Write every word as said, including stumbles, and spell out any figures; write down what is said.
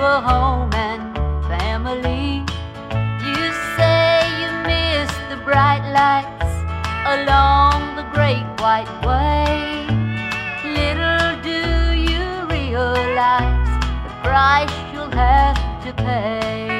a home and family. You say you miss the bright lights along the Great White Way. Little do you realize the price you'll have to pay.